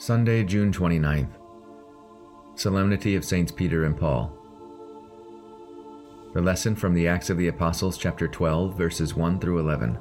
Sunday, June 29th. Solemnity of Saints Peter and Paul. The lesson from the Acts of the Apostles, chapter 12, verses 1 through 11.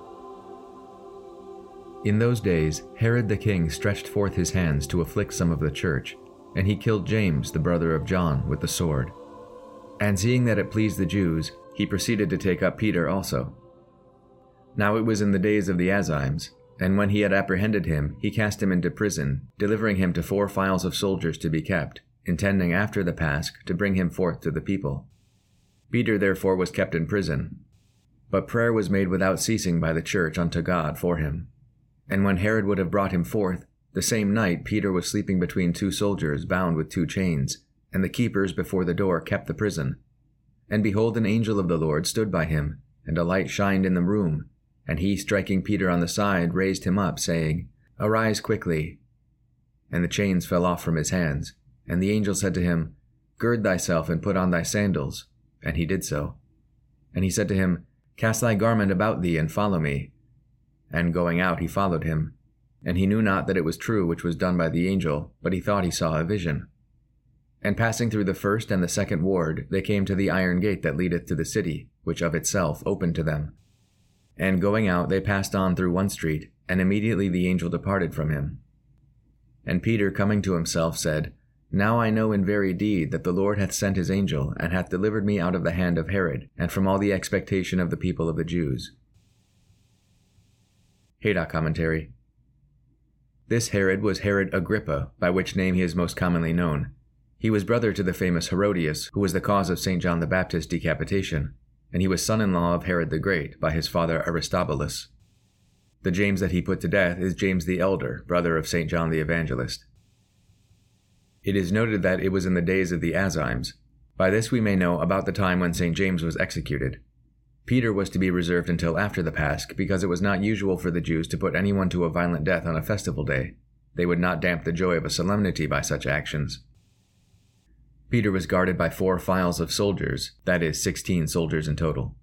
In those days, Herod the king stretched forth his hands to afflict some of the church, and he killed James, the brother of John, with the sword. And seeing that it pleased the Jews, he proceeded to take up Peter also. Now it was in the days of the Azymes, and when he had apprehended him, he cast him into prison, delivering him to 4 files of soldiers to be kept, intending after the Pasch to bring him forth to the people. Peter therefore was kept in prison. But prayer was made without ceasing by the church unto God for him. And when Herod would have brought him forth, the same night Peter was sleeping between 2 soldiers bound with 2 chains, and the keepers before the door kept the prison. And behold, an angel of the Lord stood by him, and a light shined in the room. And he, striking Peter on the side, raised him up, saying, Arise quickly. And the chains fell off from his hands. And the angel said to him, Gird thyself and put on thy sandals. And he did so. And he said to him, Cast thy garment about thee and follow me. And going out he followed him. And he knew not that it was true which was done by the angel, but he thought he saw a vision. And passing through the first and the second ward, they came to the iron gate that leadeth to the city, which of itself opened to them. And going out, they passed on through one street, and immediately the angel departed from him. And Peter, coming to himself, said, Now I know in very deed that the Lord hath sent his angel, and hath delivered me out of the hand of Herod, and from all the expectation of the people of the Jews. Haydock Commentary. This Herod was Herod Agrippa, by which name he is most commonly known. He was brother to the famous Herodias, who was the cause of St. John the Baptist's decapitation, and he was son-in-law of Herod the Great by his father Aristobulus. The James that he put to death is James the Elder, brother of St. John the Evangelist. It is noted that it was in the days of the Azymes. By this we may know about the time when St. James was executed. Peter was to be reserved until after the Pasch, because it was not usual for the Jews to put anyone to a violent death on a festival day. They would not damp the joy of a solemnity by such actions. Peter was guarded by 4 files of soldiers, that is, 16 soldiers in total.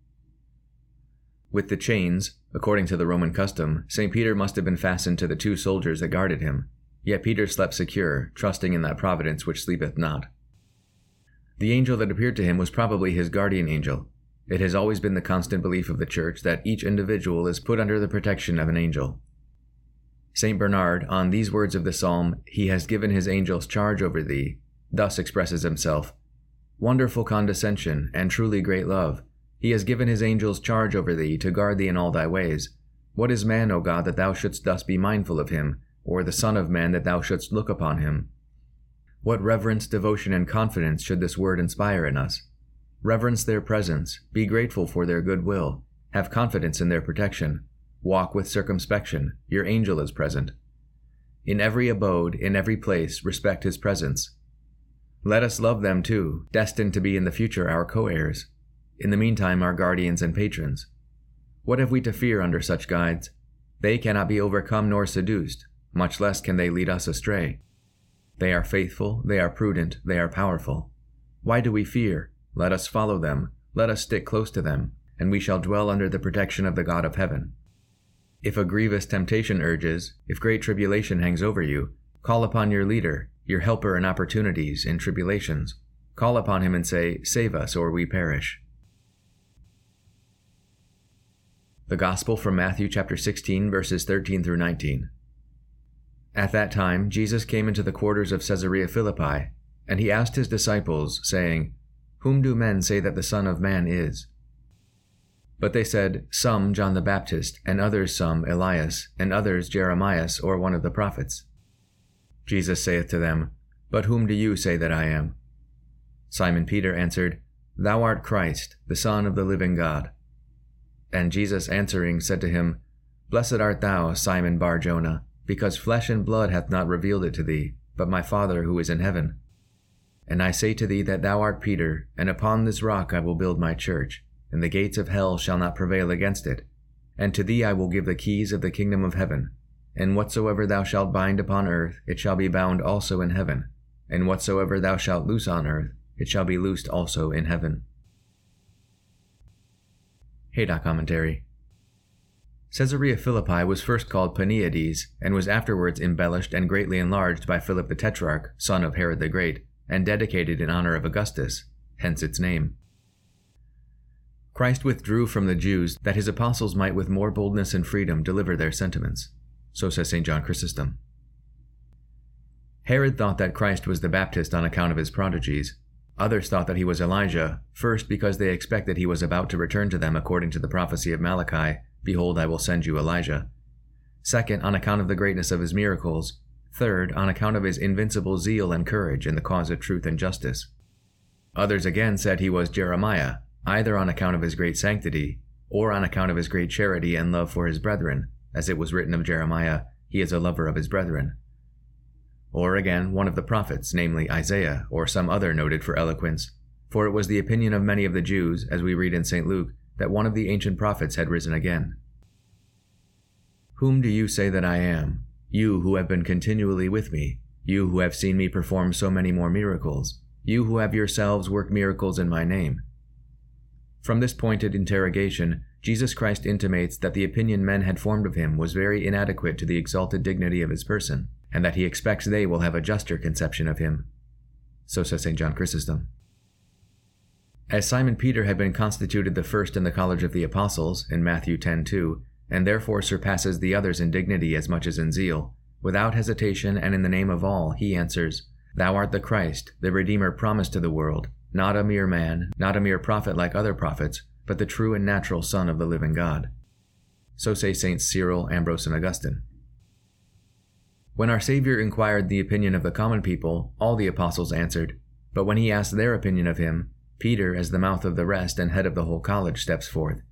With the chains, according to the Roman custom, St. Peter must have been fastened to the 2 soldiers that guarded him, yet Peter slept secure, trusting in that providence which sleepeth not. The angel that appeared to him was probably his guardian angel. It has always been the constant belief of the Church that each individual is put under the protection of an angel. St. Bernard, on these words of the psalm, He has given his angels charge over thee, thus expresses himself, Wonderful condescension, and truly great love. He has given his angels charge over thee, to guard thee in all thy ways. What is man, O God, that thou shouldst thus be mindful of him, or the Son of Man, that thou shouldst look upon him? What reverence, devotion, and confidence should this word inspire in us? Reverence their presence, be grateful for their good will, have confidence in their protection, walk with circumspection, your angel is present. In every abode, in every place, respect his presence. Let us love them too, destined to be in the future our co-heirs, in the meantime our guardians and patrons. What have we to fear under such guides? They cannot be overcome nor seduced, much less can they lead us astray. They are faithful, they are prudent, they are powerful. Why do we fear? Let us follow them, let us stick close to them, and we shall dwell under the protection of the God of heaven. If a grievous temptation urges, if great tribulation hangs over you, call upon your leader, your helper in opportunities, in tribulations. Call upon him and say, Save us, or we perish. The Gospel from Matthew chapter 16, verses 13 through 19. At that time, Jesus came into the quarters of Caesarea Philippi, and he asked his disciples, saying, Whom do men say that the Son of Man is? But they said, Some John the Baptist, and others some Elias, and others Jeremias, or one of the prophets. Jesus saith to them, But whom do you say that I am? Simon Peter answered, Thou art Christ, the Son of the living God. And Jesus answering said to him, Blessed art thou, Simon Bar-Jonah, because flesh and blood hath not revealed it to thee, but my Father who is in heaven. And I say to thee that thou art Peter, and upon this rock I will build my church, and the gates of hell shall not prevail against it. And to thee I will give the keys of the kingdom of heaven. And whatsoever thou shalt bind upon earth, it shall be bound also in heaven. And whatsoever thou shalt loose on earth, it shall be loosed also in heaven. Haydock Commentary. Caesarea Philippi was first called Paniades, and was afterwards embellished and greatly enlarged by Philip the Tetrarch, son of Herod the Great, and dedicated in honor of Augustus, hence its name. Christ withdrew from the Jews that his apostles might with more boldness and freedom deliver their sentiments. So says St. John Chrysostom. Herod thought that Christ was the Baptist on account of his prodigies. Others thought that he was Elijah, first because they expected he was about to return to them according to the prophecy of Malachi, "Behold, I will send you Elijah." Second, on account of the greatness of his miracles. Third, on account of his invincible zeal and courage in the cause of truth and justice. Others again said he was Jeremiah, either on account of his great sanctity, or on account of his great charity and love for his brethren, as it was written of Jeremiah, "He is a lover of his brethren." Or again, one of the prophets, namely Isaiah, or some other noted for eloquence, for it was the opinion of many of the Jews, as we read in St. Luke, that one of the ancient prophets had risen again. "Whom do you say that I am? You who have been continually with me, you who have seen me perform so many more miracles, you who have yourselves worked miracles in my name." From this pointed interrogation, Jesus Christ intimates that the opinion men had formed of him was very inadequate to the exalted dignity of his person, and that he expects they will have a juster conception of him. So says St. John Chrysostom. As Simon Peter had been constituted the first in the college of the apostles, in Matthew 10:2, and therefore surpasses the others in dignity as much as in zeal, without hesitation and in the name of all, he answers, "Thou art the Christ, the Redeemer promised to the world, not a mere man, not a mere prophet like other prophets, but the true and natural Son of the living God." So say Saints Cyril, Ambrose, and Augustine. When our Savior inquired the opinion of the common people, all the apostles answered, but when he asked their opinion of him, Peter, as the mouth of the rest and head of the whole college, steps forth.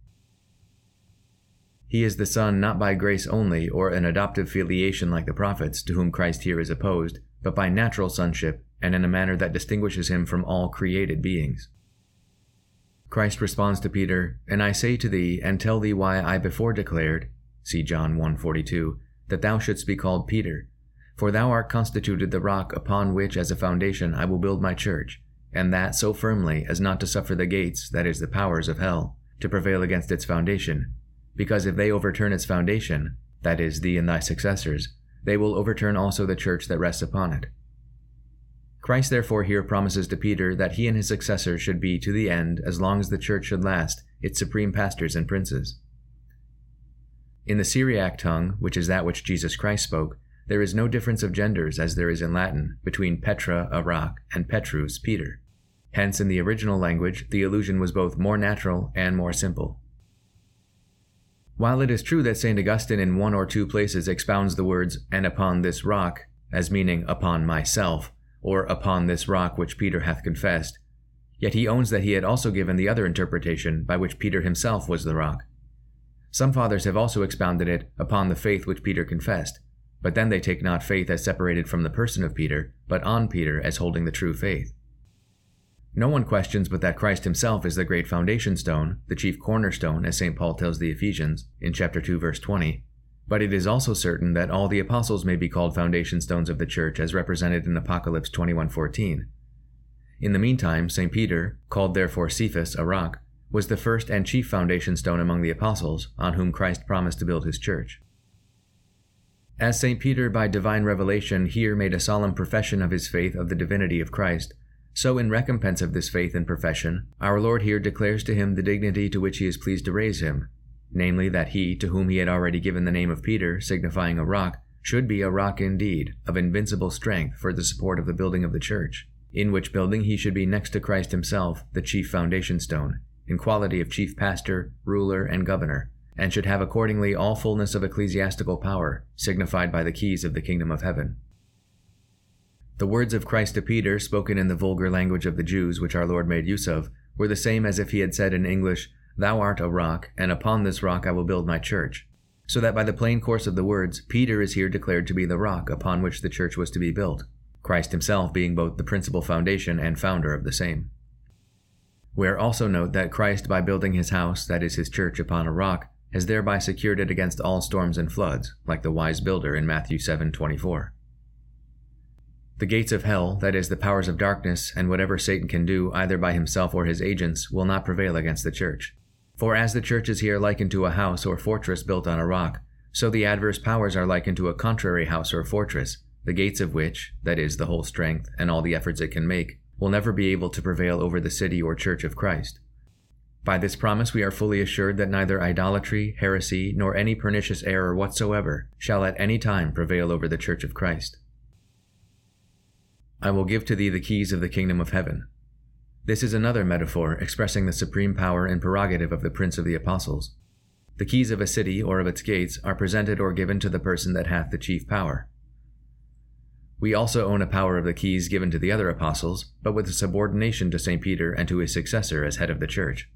He is the Son not by grace only, or an adoptive filiation like the prophets, to whom Christ here is opposed, but by natural sonship, and in a manner that distinguishes him from all created beings. Christ responds to Peter, "And I say to thee, and tell thee why I before declared," see John 1:42, "that thou shouldst be called Peter. For thou art constituted the rock upon which as a foundation I will build my church, and that so firmly as not to suffer the gates, that is the powers of hell, to prevail against its foundation. Because if they overturn its foundation, that is, thee and thy successors, they will overturn also the church that rests upon it." Christ therefore here promises to Peter that he and his successors should be to the end, as long as the church should last, its supreme pastors and princes. In the Syriac tongue, which is that which Jesus Christ spoke, there is no difference of genders as there is in Latin, between Petra, a rock, and Petrus, Peter. Hence, in the original language, the allusion was both more natural and more simple. While it is true that St. Augustine in one or two places expounds the words, "and upon this rock," as meaning upon myself, or upon this rock which Peter hath confessed, yet he owns that he had also given the other interpretation by which Peter himself was the rock. Some fathers have also expounded it upon the faith which Peter confessed, but then they take not faith as separated from the person of Peter, but on Peter as holding the true faith. No one questions but that Christ himself is the great foundation stone, the chief cornerstone, as St. Paul tells the Ephesians in chapter 2, verse 20. But it is also certain that all the apostles may be called foundation stones of the church as represented in Apocalypse 21:14. In the meantime, St. Peter, called therefore Cephas, a rock, was the first and chief foundation stone among the apostles, on whom Christ promised to build his church. As St. Peter by divine revelation here made a solemn profession of his faith of the divinity of Christ, so in recompense of this faith and profession, our Lord here declares to him the dignity to which he is pleased to raise him, namely that he, to whom he had already given the name of Peter, signifying a rock, should be a rock indeed, of invincible strength for the support of the building of the church, in which building he should be next to Christ himself, the chief foundation stone, in quality of chief pastor, ruler, and governor, and should have accordingly all fullness of ecclesiastical power, signified by the keys of the kingdom of heaven. The words of Christ to Peter, spoken in the vulgar language of the Jews, which our Lord made use of, were the same as if he had said in English, "Thou art a rock, and upon this rock I will build my church," so that by the plain course of the words, Peter is here declared to be the rock upon which the church was to be built, Christ himself being both the principal foundation and founder of the same. We are also note that Christ, by building his house, that is his church, upon a rock, has thereby secured it against all storms and floods, like the wise builder in Matthew 7:24. The gates of hell, that is, the powers of darkness, and whatever Satan can do, either by himself or his agents, will not prevail against the church. For as the church is here likened to a house or fortress built on a rock, so the adverse powers are likened to a contrary house or fortress, the gates of which, that is, the whole strength and all the efforts it can make, will never be able to prevail over the city or church of Christ. By this promise we are fully assured that neither idolatry, heresy, nor any pernicious error whatsoever shall at any time prevail over the church of Christ. I will give to thee the keys of the kingdom of heaven. This is another metaphor expressing the supreme power and prerogative of the Prince of the Apostles. The keys of a city or of its gates are presented or given to the person that hath the chief power. We also own a power of the keys given to the other apostles, but with a subordination to St. Peter and to his successor as head of the church.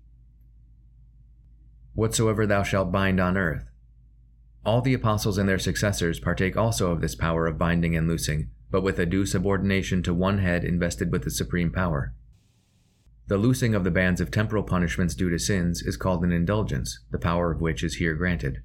Whatsoever thou shalt bind on earth. All the apostles and their successors partake also of this power of binding and loosing, but with a due subordination to one head invested with the supreme power. The loosing of the bands of temporal punishments due to sins is called an indulgence, the power of which is here granted.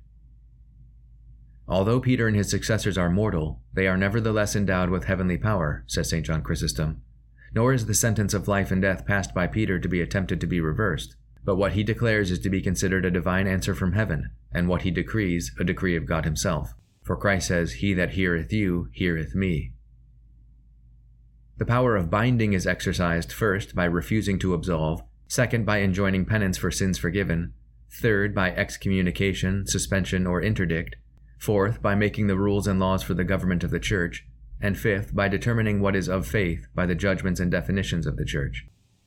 Although Peter and his successors are mortal, they are nevertheless endowed with heavenly power, says St. John Chrysostom, nor is the sentence of life and death passed by Peter to be attempted to be reversed, but what he declares is to be considered a divine answer from heaven, and what he decrees a decree of God himself. For Christ says, "He that heareth you, heareth me." The power of binding is exercised first by refusing to absolve, second by enjoining penance for sins forgiven, third by excommunication, suspension, or interdict, fourth by making the rules and laws for the government of the Church, and fifth by determining what is of faith by the judgments and definitions of the Church.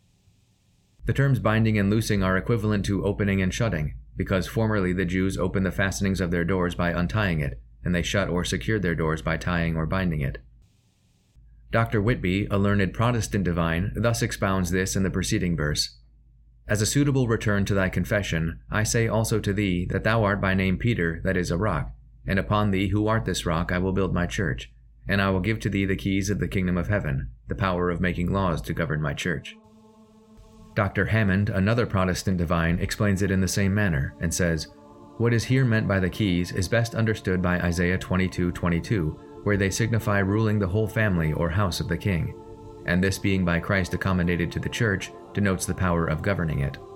The terms binding and loosing are equivalent to opening and shutting, because formerly the Jews opened the fastenings of their doors by untying it, and they shut or secured their doors by tying or binding it. Dr. Whitby, a learned Protestant divine, thus expounds this in the preceding verse. As a suitable return to thy confession, I say also to thee that thou art by name Peter, that is a rock, and upon thee who art this rock I will build my church, and I will give to thee the keys of the kingdom of heaven, the power of making laws to govern my church. Dr. Hammond, another Protestant divine, explains it in the same manner, and says, what is here meant by the keys is best understood by Isaiah 22:22, where they signify ruling the whole family or house of the king, and this being by Christ accommodated to the church denotes the power of governing it.